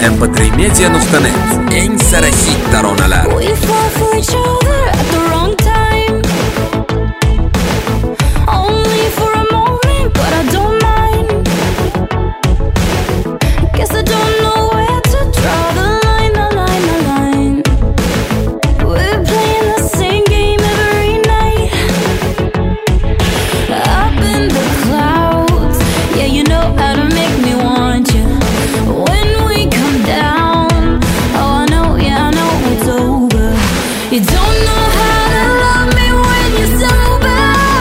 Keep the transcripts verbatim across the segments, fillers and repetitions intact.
эм пэ три медиа nuqta net. Eng sara hit taronalar. We fall for each other at the wrong time. Only for a moment, but I don't mind. Guess I don't know where to draw the line, the line, the line. We're playing the same game every night. Up in the clouds, yeah, you know how to make me want you. When we come down, oh, I know, yeah, I know it's over. You don't know how to love me when you're sober.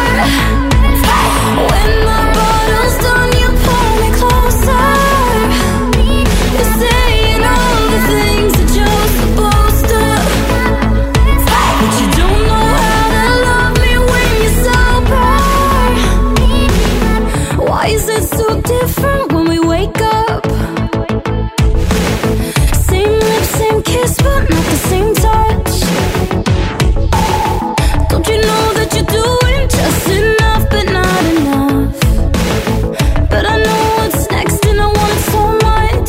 When the bottle's done, you pull me closer. You're saying all the things that you're supposed to, but you don't know how to love me when you're sober. Why is it so different when we wake up? Same lips, same kiss, but not the same touch. Don't you know that you're doing just enough, but not enough? But I know what's next and I want it so much.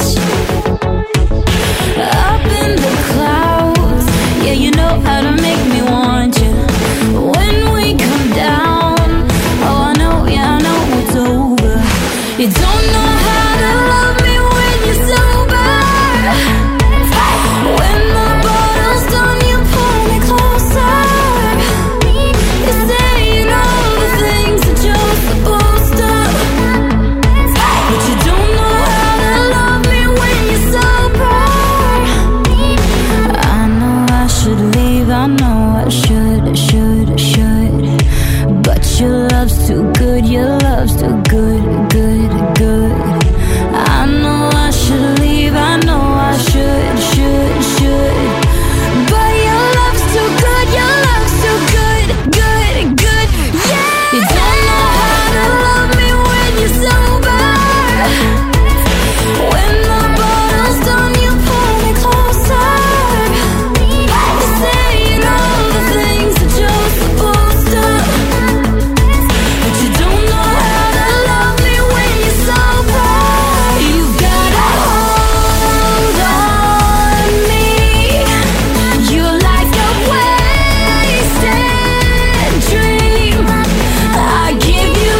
Up in the clouds, yeah, you know how to make me want you. When we come down, oh, I know, yeah, I know it's over. You don't know how to love me when you're sober. When the bottle's done, you pull me closer. You're saying all the things that you're supposed to, but you don't know how to love me when you're sober. I know I should leave, I know I should, I should, I should, but your love's too good, your love's too good, good, good. I know I should leave, I know I should, should, should, but your love's too good, your love's too good, good, good, yeah. You don't know how to love me when you're sober. When the bottle's done, you pull me closer. You're saying all the things that you're supposed to, but you don't know how to love me when you're sober. You've got a hold on me. You're like a wasted dream. I give you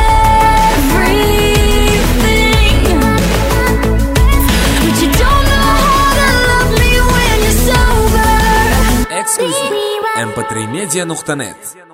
everything, but you don't know how to love me when you're sober. Exclusive эм пэ три медиа nuqta net.